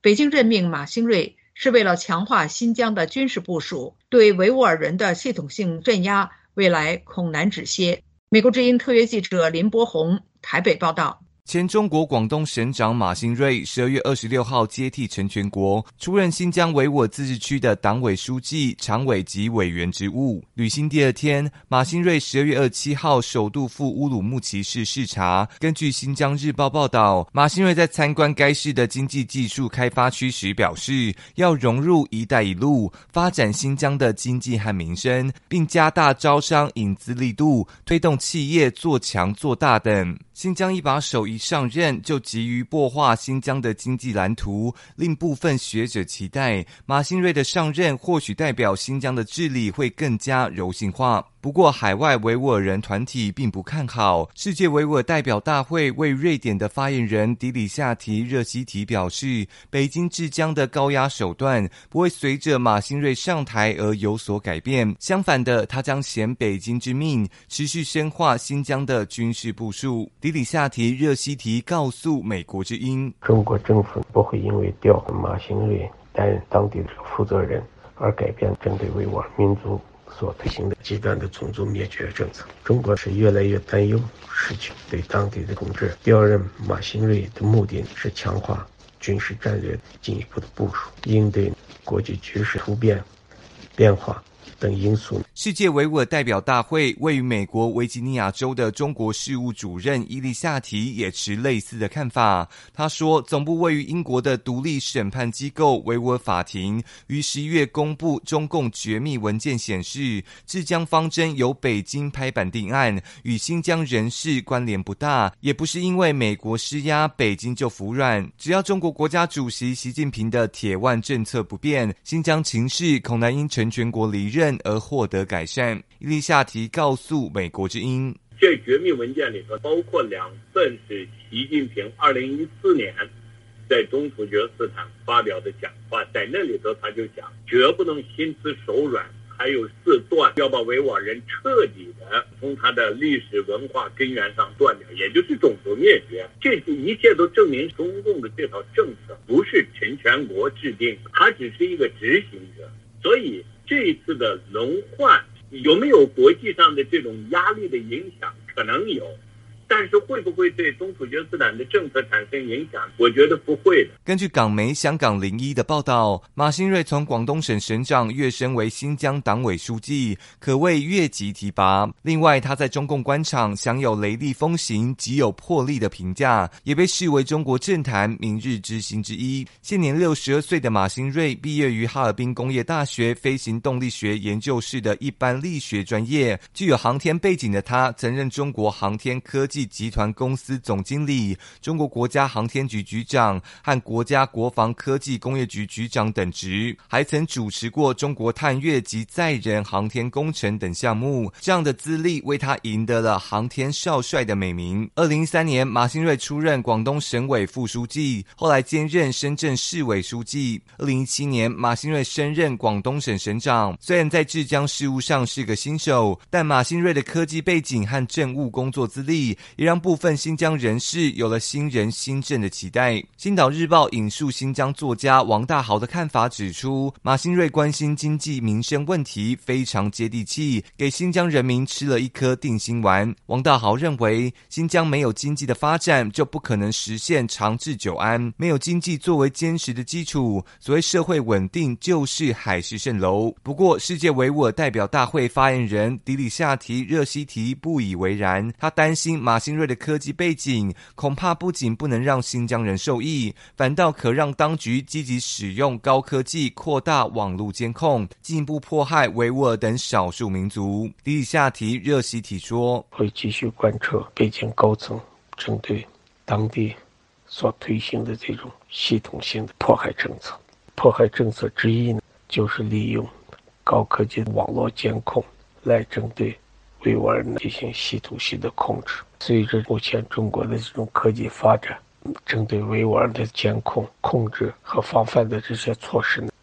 北京任命马兴瑞是为了强化新疆的军事部署，对维吾尔人的系统性镇压未来恐难止歇。美国之音特约记者林柏宏台北报道。 前中国广东省长马兴瑞十二月二十六号接替陈全国，出任新疆维吾尔自治区的党委书记、常委及委员职务。履新第二天，马兴瑞十二月二十七号首度赴乌鲁木齐市视察。根据新疆日报报道，马兴瑞在参观该市的经济技术开发区时表示，要融入一带一路，发展新疆的经济和民生，并加大招商引资力度，推动企业做强做大等。新疆一把手一上任就急于擘画新疆的经济蓝图，令部分学者期待马兴瑞的上任或许代表新疆的治理会更加柔性化。不过海外维吾尔人团体并不看好。世界维吾尔代表大会为瑞典的发言人迪里夏提热西提表示，北京治疆的高压手段不会随着马兴瑞上台而有所改变，相反的，他将衔北京之命，持续深化新疆的军事部署。迪里夏提热西提告诉美国之音， 中国政府不会因为调马兴瑞担任当地的负责人而改变针对维吾尔民族所推行的极端的种族灭绝政策。中国是越来越担忧失去对当地的统治。调任马兴瑞的目的是强化军事战略进一步的部署，应对国际局势突变变化等因素。 世界维吾尔代表大会位于美国维吉尼亚州的中国事务主任伊利夏提也持类似的看法。他说，总部位于英国的独立审判机构维吾尔法庭于十一月公布中共绝密文件显示，治疆方针由北京拍板定案，与新疆人士关联不大，也不是因为美国施压北京就服软。只要中国国家主席习近平的铁腕政策不变，新疆情势恐难因陈全国离任而获得改善。伊利夏提告诉美国之音， 这绝密文件里头包括两份是习近平二零一四年在中土厥斯坦发表的讲话，在那里头他就讲，绝不能心慈手软，还有四断，要把维吾尔人彻底的从他的历史文化根源上断掉，也就是种族灭绝。这一切都证明中共的这套政策不是陈全国制定，他只是一个执行者。所以这一次的轮换有没有国际上的这种压力的影响？可能有，但是会不会对中土厥斯坦的政策产生影响？我觉得不会的。 根据港媒香港零一的报道，马兴瑞从广东省省长跃升为新疆党委书记，可谓越级提拔。另外，他在中共官场享有雷厉风行、极有魄力的评价，也被视为中国政坛明日之星之一。现年六十二岁的马兴瑞毕业于哈尔滨工业大学飞行动力学研究室的一般力学专业，具有航天背景的他，曾任中国航天科技集团公司总经理、中国国家航天局局长和国家国防科技工业局局长等职，还曾主持过中国探月及载人航天工程等项目。这样的资历为他赢得了航天少帅的美名。二零一三年，马兴瑞出任广东省委副书记，后来兼任深圳市委书记。二零一七年，马兴瑞升任广东省省长。虽然在治疆事务上是个新手，但马兴瑞的科技背景和政务工作资历也让部分新疆人士有了新人新政的期待。星岛日报引述新疆作家王大豪的看法指出，马兴瑞关心经济民生问题非常接地气，给新疆人民吃了一颗定心丸。王大豪认为，新疆没有经济的发展，就不可能实现长治久安，没有经济作为坚实的基础，所谓社会稳定就是海市蜃楼。不过，世界维吾尔代表大会发言人迪里夏提热西提不以为然，他担心马兴瑞的科技背景恐怕不仅不能让新疆人受益，反倒可让当局积极使用高科技扩大网络监控，进一步迫害维吾尔等少数民族。迪里夏提热西提说， 会继续贯彻北京高层针对当地所推行的这种系统性的迫害政策。迫害政策之一呢，就是利用高科技网络监控来针对维吾尔人进行系统性的控制。随着目前中国的这种科技发展，针对维吾尔的监控、控制和防范的这些措施呢，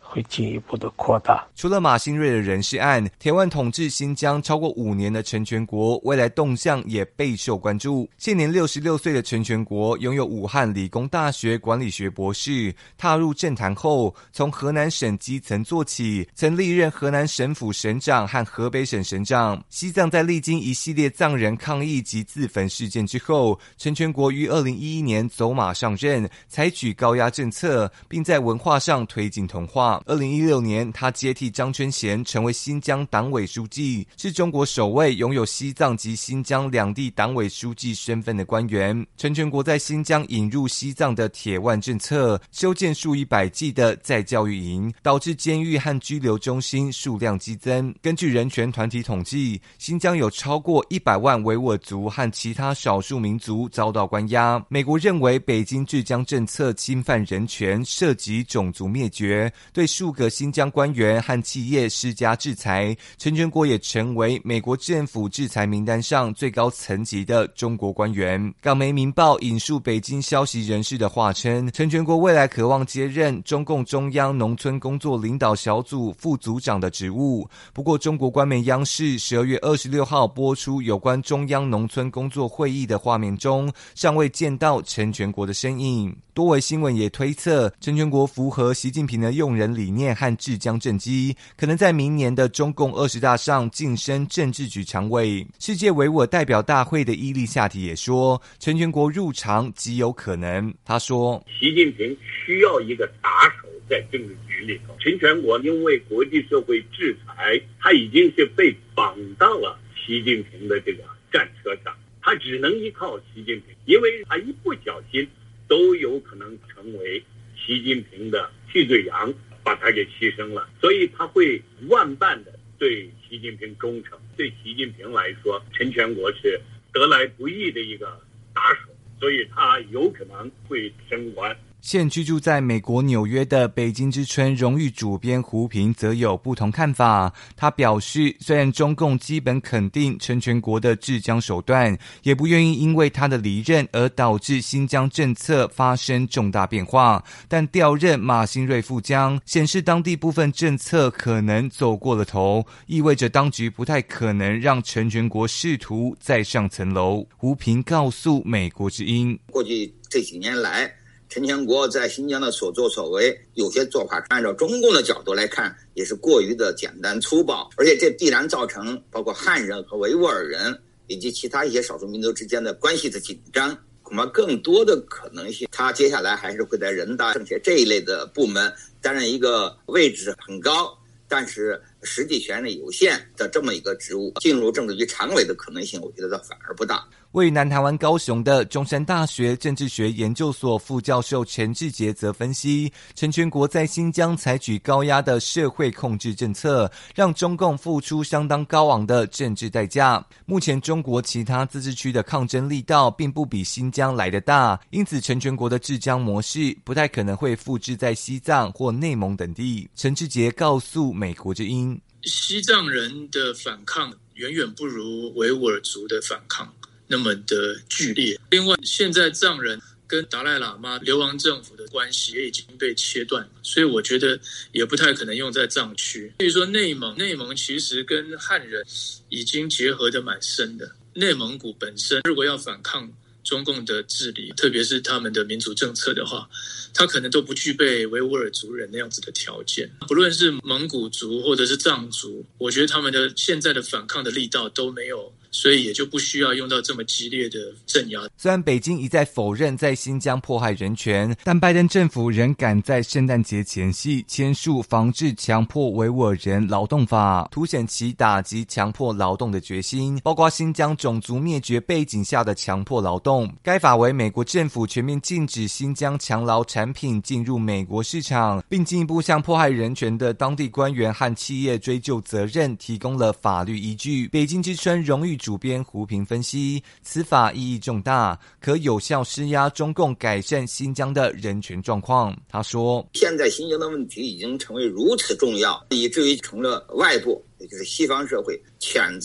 会进一步的扩大。 除了马兴瑞的人事案，铁腕统治新疆超过五年的陈全国未来动向也备受关注。现年六十六岁的陈全国拥有武汉理工大学管理学博士，踏入政坛后，从河南省基层做起，曾历任河南省府省长和河北省省长。西藏在历经一系列藏人抗议及自焚事件之后，陈全国于二零一一年走马上任，采取高压政策，并在文化上推进同化。二零一六年，他接替张春贤成为新疆党委书记，是中国首位拥有西藏及新疆两地党委书记身份的官员。陈全国在新疆引入西藏的铁腕政策，修建数以百计的再教育营，导致监狱和拘留中心数量激增。根据人权团体统计，新疆有超过一百万维吾尔族和其他少数民族遭到关押。美国认为北京治疆政策侵犯人权，涉及种族灭绝，对数个新疆官员和企业施加制裁。陈全国也成为美国政府制裁名单上最高层级的中国官员。港媒民报引述北京消息人士的话称，陈全国未来渴望接任中共中央农村工作领导小组副组长的职务。不过中国官媒央视十二月二十六号播出有关中央农村工作会议的画面中，尚未见到陈全国的身影。多维新闻也推测，陈全国符合习近平的用人理念和治疆政绩，可能在明年的中共二十大上晋升政治局常委。世界维吾尔代表大会的伊利夏提也说，陈全国入常极有可能。他说， 习近平需要一个打手在政治局里头。陈全国因为国际社会制裁，他已经是被绑到了习近平的这个战车上，他只能依靠习近平，因为他一不小心都有可能成为习近平的替罪羊，把他给牺牲了，所以他会万般的对习近平忠诚。对习近平来说，陈全国是得来不易的一个打手，所以他有可能会升官。 现居住在美国纽约的北京之春荣誉主编胡平则有不同看法。他表示，虽然中共基本肯定陈全国的治疆手段，也不愿意因为他的离任而导致新疆政策发生重大变化，但调任马兴瑞副疆显示当地部分政策可能走过了头，意味着当局不太可能让陈全国试图再上层楼。胡平告诉美国之音， 过去这几年来，陈全国在新疆的所作所为，有些做法按照中共的角度来看也是过于的简单粗暴，而且这必然造成包括汉人和维吾尔人以及其他一些少数民族之间的关系的紧张。恐怕更多的可能性，他接下来还是会在人大政协这一类的部门担任一个位置很高，但是实际权力有限的这么一个职务。进入政治局常委的可能性，我觉得反而不大。 位于南台湾高雄的中山大学政治学研究所副教授陈志杰则分析，陈全国在新疆采取高压的社会控制政策，让中共付出相当高昂的政治代价。目前中国其他自治区的抗争力道并不比新疆来得大，因此陈全国的治疆模式不太可能会复制在西藏或内蒙等地。陈志杰告诉美国之音， 西藏人的反抗远远不如维吾尔族的反抗那么的剧烈。另外，现在藏人跟达赖喇嘛流亡政府的关系也已经被切断了，所以我觉得也不太可能用在藏区。所以说内蒙内蒙其实跟汉人已经结合得蛮深的。内蒙古本身如果要反抗中共的治理，特别是他们的民主政策的话，他可能都不具备维吾尔族人那样子的条件。不论是蒙古族或者是藏族，我觉得他们的现在的反抗的力道都没有，所以也就不需要用到这么激烈的镇压。 虽然北京一再否认在新疆迫害人权，但拜登政府仍赶在圣诞节前夕签署防治强迫维吾尔人劳动法，凸显其打击强迫劳动的决心，包括新疆种族灭绝背景下的强迫劳动。该法为美国政府全面禁止新疆强劳产品进入美国市场，并进一步向迫害人权的当地官员和企业追究责任提供了法律依据。北京之春荣誉主编胡平分析，此法意义重大，可有效施压中共改善新疆的人权状况。他说， 现在新疆的问题已经成为如此重要，以至于成了外部也就是西方社会谴责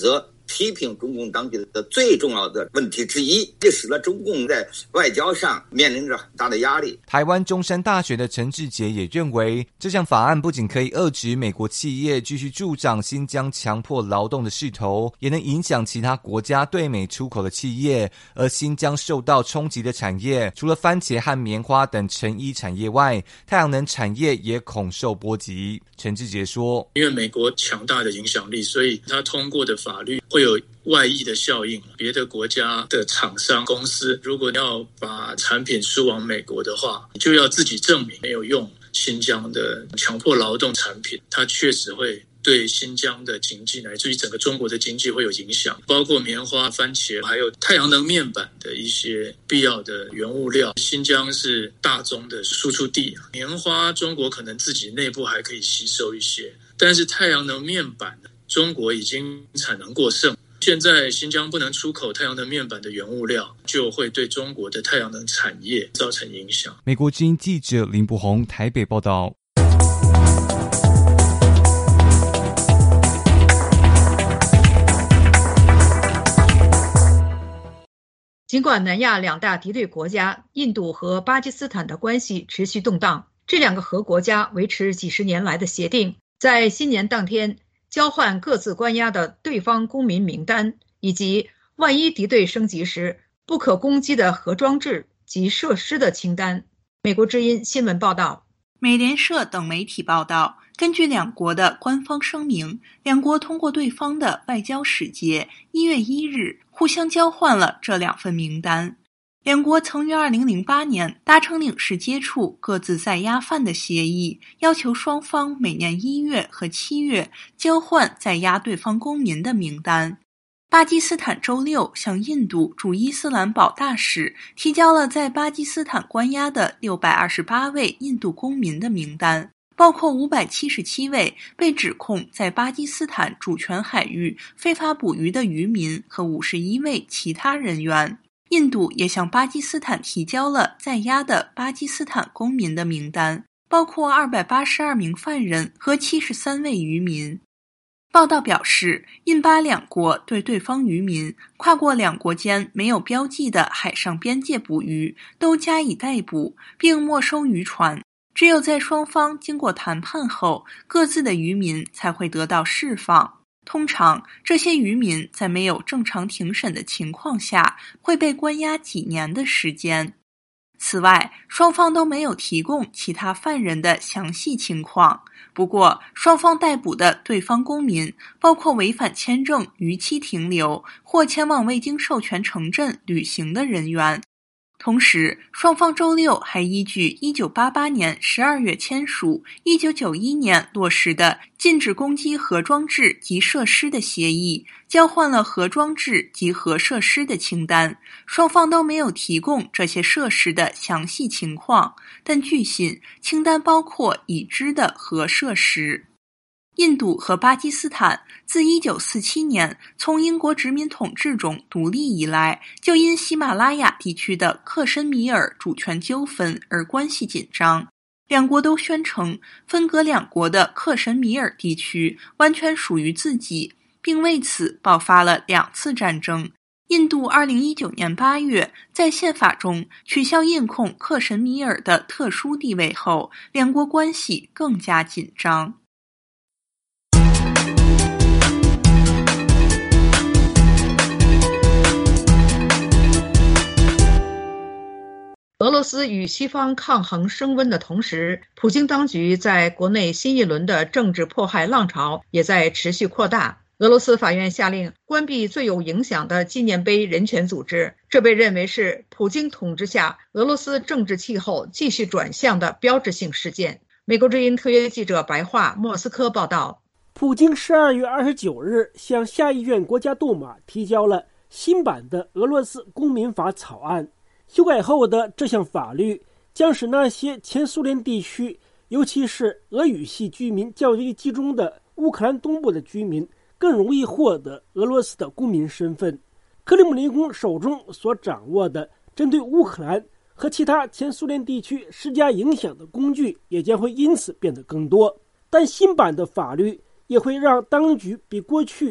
批评中共当局的最重要的问题之一，这使得中共在外交上面临着很大的压力。 台湾中山大学的陈志杰也认为，这项法案不仅可以遏制美国企业继续助长新疆强迫劳动的势头，也能影响其他国家对美出口的企业。而新疆受到冲击的产业，除了番茄和棉花等成衣产业外，太阳能产业也恐受波及。陈志杰说， 因为美国强大的影响力，所以他通过的法律会有外溢的效应。别的国家的厂商公司如果要把产品输往美国的话，就要自己证明没有用新疆的强迫劳动产品，它确实会对新疆的经济乃至于整个中国的经济会有影响，包括棉花、番茄还有太阳能面板的一些必要的原物料。新疆是大宗的输出地，棉花中国可能自己内部还可以吸收一些，但是太阳能面板中国已经产能过剩，现在新疆不能出口太阳能面板的原物料，就会对中国的太阳能产业造成影响。 美国之音记者林柏宏台北报道。 尽管南亚两大敌对国家印度和巴基斯坦的关系持续动荡，这两个核国家维持几十年来的协定，在新年当天交换各自关押的对方公民名单，以及万一敌对升级时不可攻击的核装置及设施的清单。美国之音新闻报道， 美联社等媒体报道，根据两国的官方声明，两国通过对方的外交使节一月一日互相交换了这两份名单。两国曾于二零零八年达成领事接触各自在押犯的协议，要求双方每年一月和七月交换在押对方公民的名单。巴基斯坦周六向印度驻伊斯兰堡大使提交了在巴基斯坦关押的六百二十八位印度公民的名单，包括五百七十七位被指控在巴基斯坦主权海域非法捕鱼的渔民和五十一位其他人员。印度也向巴基斯坦提交了在押的巴基斯坦公民的名单，包括二百八十二名犯人和七十三位渔民。报道表示，印巴两国对对方渔民跨过两国间没有标记的海上边界捕鱼都加以逮捕，并没收渔船。只有在双方经过谈判后，各自的渔民才会得到释放。通常，这些渔民在没有正常庭审的情况下，会被关押几年的时间。此外，双方都没有提供其他犯人的详细情况。不过，双方逮捕的对方公民包括违反签证逾期停留或前往未经授权城镇旅行的人员。同时，双方周六还依据一九八八年十二月签署、一九九一年落实的禁止攻击核装置及设施的协议，交换了核装置及核设施的清单。双方都没有提供这些设施的详细情况，但据信，清单包括已知的核设施。印度和巴基斯坦自一九四七年从英国殖民统治中独立以来，就因喜马拉雅地区的克什米尔主权纠纷而关系紧张。两国都宣称分隔两国的克什米尔地区完全属于自己，并为此爆发了两次战争。印度二零一九年八月在宪法中取消印控克什米尔的特殊地位后，两国关系更加紧张。 俄罗斯与西方抗衡升温的同时，普京当局在国内新一轮的政治迫害浪潮也在持续扩大。俄罗斯法院下令关闭最有影响的纪念碑人权组织，这被认为是普京统治下俄罗斯政治气候继续转向的标志性事件。美国之音特约记者白桦莫斯科报道， 普京十二月二十九日向下议院国家杜马提交了新版的俄罗斯公民法草案。修改后的这项法律将使那些前苏联地区，尤其是俄语系居民较为集中的乌克兰东部的居民，更容易获得俄罗斯的公民身份。克里姆林宫手中所掌握的针对乌克兰和其他前苏联地区施加影响的工具也将会因此变得更多。但新版的法律也会让当局比过去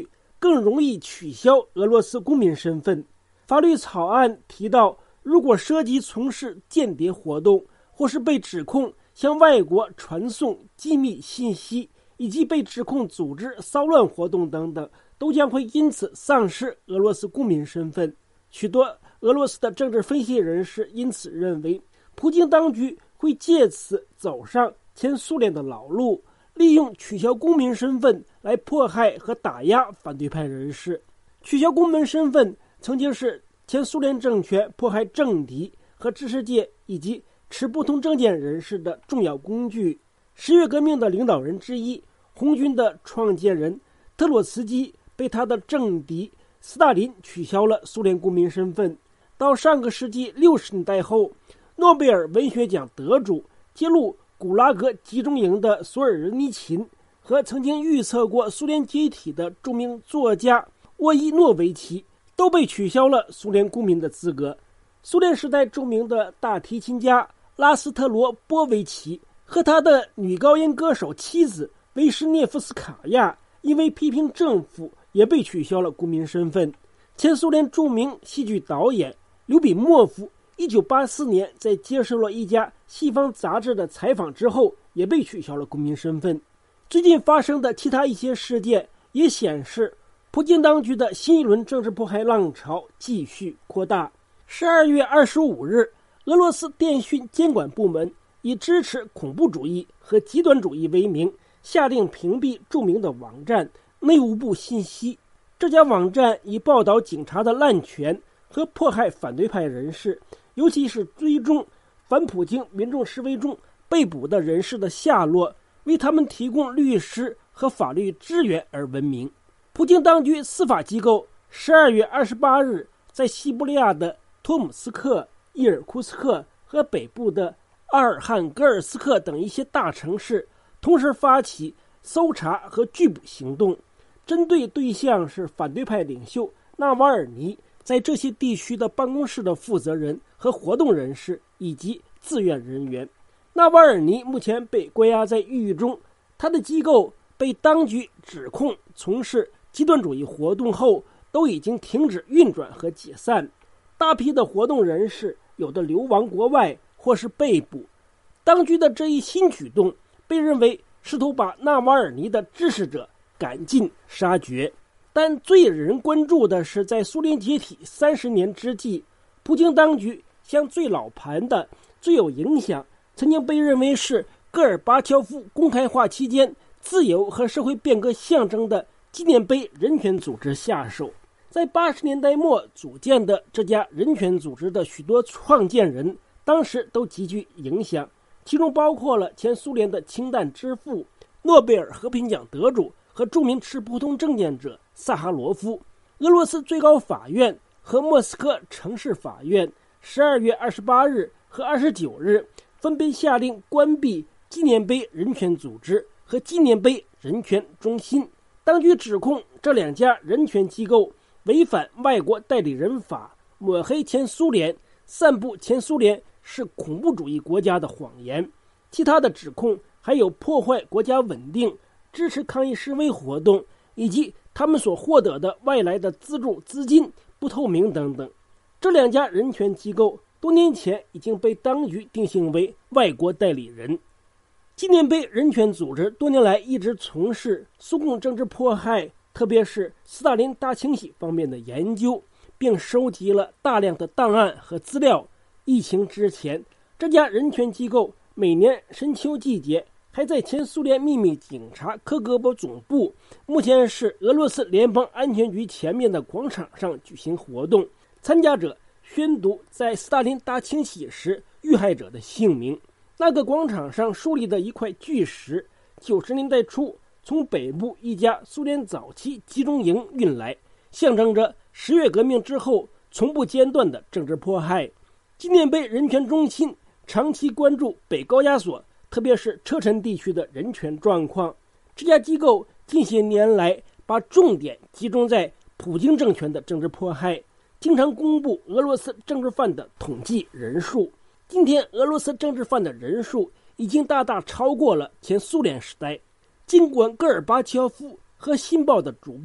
更容易取消俄罗斯公民身份。法律草案提到，如果涉及从事间谍活动，或是被指控向外国传送机密信息，以及被指控组织骚乱活动等等，都将会因此丧失俄罗斯公民身份。许多俄罗斯的政治分析人士因此认为，普京当局会借此走上前苏联的老路，利用取消公民身份来迫害和打压反对派人士。取消公民身份曾经是前苏联政权迫害政敌和知识界以及持不同政见人士的重要工具。十月革命的领导人之一，红军的创建人特洛茨基被他的政敌斯大林取消了苏联公民身份。到上个世纪六十年代后，诺贝尔文学奖得主、揭露古拉格集中营的索尔仁尼琴和曾经预测过苏联解体的著名作家沃伊诺维奇都被取消了苏联公民的资格。苏联时代著名的大提琴家拉斯特罗波维奇和他的女高音歌手妻子维什涅夫斯卡娅因为批评政府也被取消了公民身份。前苏联著名戏剧导演刘比莫夫一九八四年在接受了一家西方杂志的采访之后也被取消了公民身份。最近发生的其他一些事件也显示，普京当局的新一轮政治迫害浪潮继续扩大。十二月二十五日，俄罗斯电讯监管部门以支持恐怖主义和极端主义为名，下令屏蔽著名的网站内务部信息。这家网站以报道警察的滥权和迫害反对派人士，尤其是追踪反普京民众示威中被捕的人士的下落，为他们提供律师和法律支援而闻名。普京当局司法机构十二月二十八日在西伯利亚的托姆斯克、伊尔库斯克和北部的阿尔汉格尔斯克等一些大城市同时发起搜查和拘捕行动，针对对象是反对派领袖纳瓦尔尼在这些地区的办公室的负责人和活动人士以及志愿人员。纳瓦尔尼目前被关押在狱中，他的机构被当局指控从事极端主义活动后都已经停止运转和解散。大批的活动人士有的流亡国外或是被捕。当局的这一新举动被认为试图把纳瓦尔尼的支持者赶尽杀绝。但最引人关注的是，在苏联解体三十年之际，普京当局向最老牌的、最有影响、曾经被认为是戈尔巴乔夫公开化期间自由和社会变革象征的纪念碑人权组织下手。在八十年代末组建的这家人权组织的许多创建人，当时都极具影响，其中包括了前苏联的氢弹之父、诺贝尔和平奖得主和著名持不同政见者萨哈罗夫。俄罗斯最高法院和莫斯科城市法院十二月二十八日和二十九日分别下令关闭纪念碑人权组织和纪念碑人权中心。当局指控这两家人权机构违反外国代理人法，抹黑前苏联，散布前苏联是恐怖主义国家的谎言。其他的指控还有破坏国家稳定、支持抗议示威活动，以及他们所获得的外来的资助资金不透明等等。这两家人权机构多年前已经被当局定性为外国代理人。纪念碑人权组织多年来一直从事苏共政治迫害，特别是斯大林大清洗方面的研究，并收集了大量的档案和资料。疫情之前，这家人权机构每年深秋季节还在前苏联秘密警察科格勃总部，目前是俄罗斯联邦安全局前面的广场上举行活动，参加者宣读在斯大林大清洗时遇害者的姓名。那个广场上树立的一块巨石，九十年代初从北部一家苏联早期集中营运来，象征着十月革命之后从不间断的政治迫害。纪念碑人权中心长期关注北高加索，特别是车臣地区的人权状况。这家机构近些年来把重点集中在普京政权的政治迫害，经常公布俄罗斯政治犯的统计人数。今天俄罗斯政治犯的人数已经大大超过了前苏联时代。尽管戈尔巴乔夫和《新报》的主编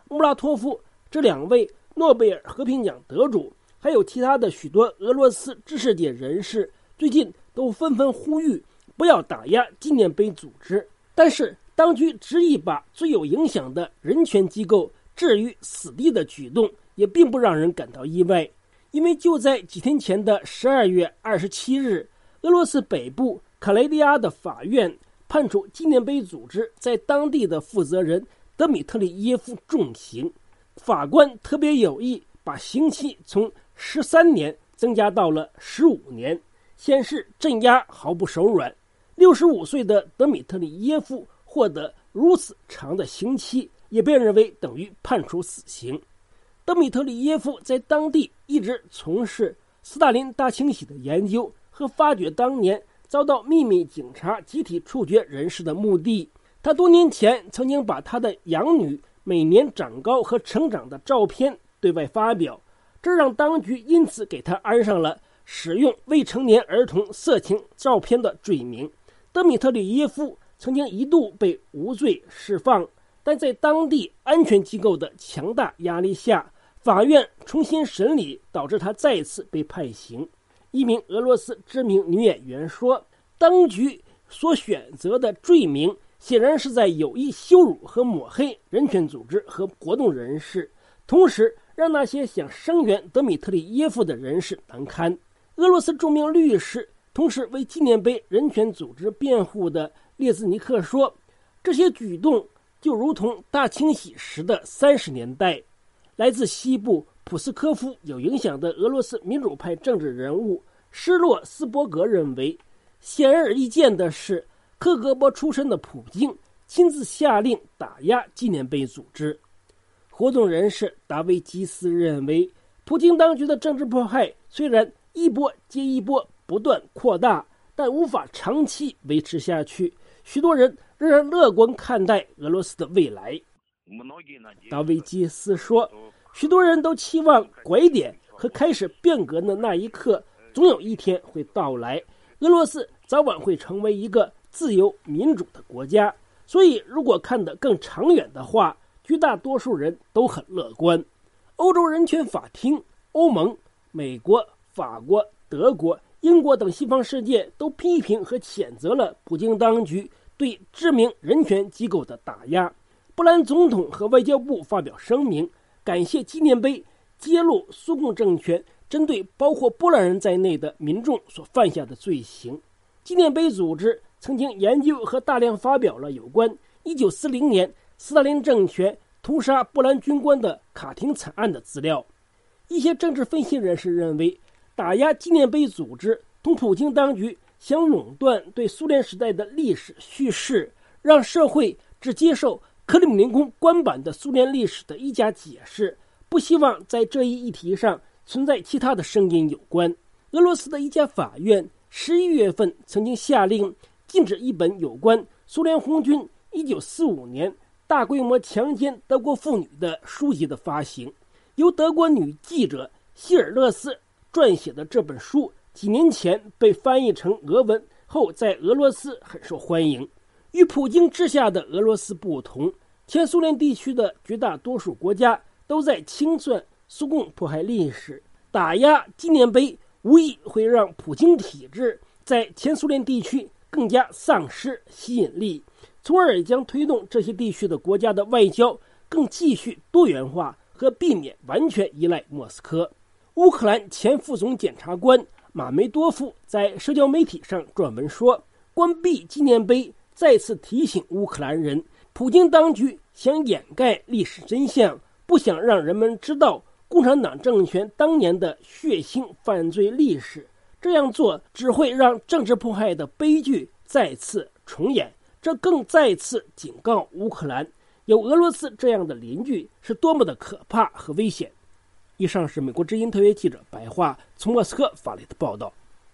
穆拉托夫这两位诺贝尔和平奖得主，还有其他的许多俄罗斯知识界人士，最近都纷纷呼吁不要打压纪念碑组织。但是当局执意把最有影响的人权机构置于死地的举动，也并不让人感到意外。因为就在几天前的十二月二十七日，俄罗斯北部卡雷利亚的法院判处纪念碑组织在当地的负责人德米特里耶夫重刑。法官特别有意把刑期从十三年增加到了十五年，显示镇压毫不手软。六十五岁的德米特里耶夫获得如此长的刑期，也被认为等于判处死刑。德米特里耶夫在当地一直从事斯大林大清洗的研究和发掘当年遭到秘密警察集体处决人士的墓地。他多年前曾经把他的养女每年长高和成长的照片对外发表，这让当局因此给他安上了使用未成年儿童色情照片的罪名。德米特里耶夫曾经一度被无罪释放，但在当地安全机构的强大压力下，法院重新审理，导致他再次被判刑。一名俄罗斯知名女演员说，当局所选择的罪名显然是在有意羞辱和抹黑人权组织和活动人士，同时让那些想声援德米特里耶夫的人士难堪。俄罗斯著名律师，同时为纪念碑人权组织辩护的列兹尼克说，这些举动就如同大清洗时的三十年代。来自西部普斯科夫有影响的俄罗斯民主派政治人物施洛斯伯格认为，显而易见的是克格勃出身的普京亲自下令打压纪念碑组织。活动人士达维基斯认为，普京当局的政治迫害虽然一波接一波不断扩大，但无法长期维持下去。许多人仍然乐观看待俄罗斯的未来。达维基斯说，许多人都期望拐点和开始变革的那一刻总有一天会到来，俄罗斯早晚会成为一个自由民主的国家。所以如果看得更长远的话，绝大多数人都很乐观。欧洲人权法庭、欧盟、美国、法国、德国、英国等西方世界都批评和谴责了普京当局对知名人权机构的打压。波兰总统和外交部发表声明，感谢纪念碑揭露苏共政权针对包括波兰人在内的民众所犯下的罪行。纪念碑组织曾经研究和大量发表了有关一九四零年斯大林政权屠杀波兰军官的卡廷惨案的资料。一些政治分析人士认为，打压纪念碑组织同普京当局想垄断对苏联时代的历史叙事，让社会只接受克里姆林宫官版的苏联历史的一家解释，不希望在这一议题上存在其他的声音有关。俄罗斯的一家法院十一月份曾经下令禁止一本有关苏联红军一九四五年大规模强奸德国妇女的书籍的发行。由德国女记者希尔勒斯撰写的这本书几年前被翻译成俄文后，在俄罗斯很受欢迎。与普京治下的俄罗斯不同，前苏联地区的绝大多数国家都在清算苏共迫害历史，打压纪念碑无疑会让普京体制在前苏联地区更加丧失吸引力，从而也将推动这些地区的国家的外交更继续多元化和避免完全依赖莫斯科。乌克兰前副总检察官马梅多夫在社交媒体上撰文说，关闭纪念碑再次提醒乌克兰人，普京当局想掩盖历史真相，不想让人们知道共产党政权当年的血腥犯罪历史，这样做只会让政治迫害的悲剧再次重演。这更再次警告乌克兰，有俄罗斯这样的邻居是多么的可怕和危险。以上是美国之音特约记者白桦从莫斯科发来的报道。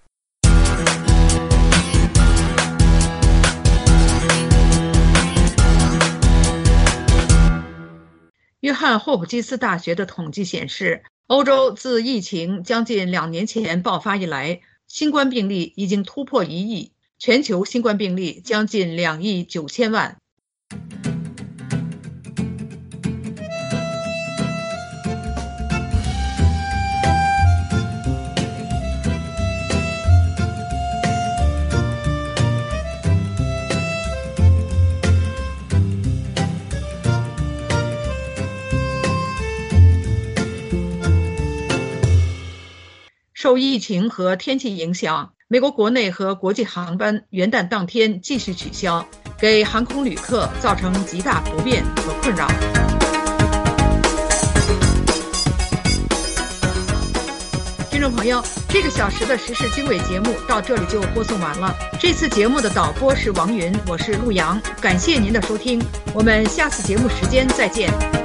约翰霍普金斯大学的统计显示，欧洲自疫情将近两年前爆发以来，新冠病例已经突破一亿，全球新冠病例将近两亿九千万。 受疫情和天气影响，美国国内和国际航班元旦当天继续取消，给航空旅客造成极大不便和困扰。听众朋友，这个小时的时事经纬节目到这里就播送完了。这次节目的导播是王云，我是陆阳，感谢您的收听，我们下次节目时间再见。